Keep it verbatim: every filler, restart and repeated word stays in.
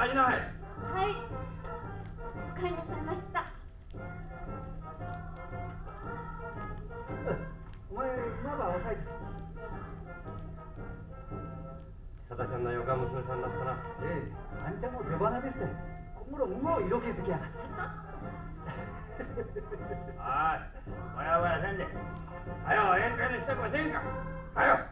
帰りなさい。 はい。お帰りなさいました。 お前まだ若い。 さだちゃんの横娘さんだったな。 ええ、あんちゃんも出花でした。今頃もう色気づきやがって。 はい、わやわやせんで。はよ宴会の支度はせんか。はよ。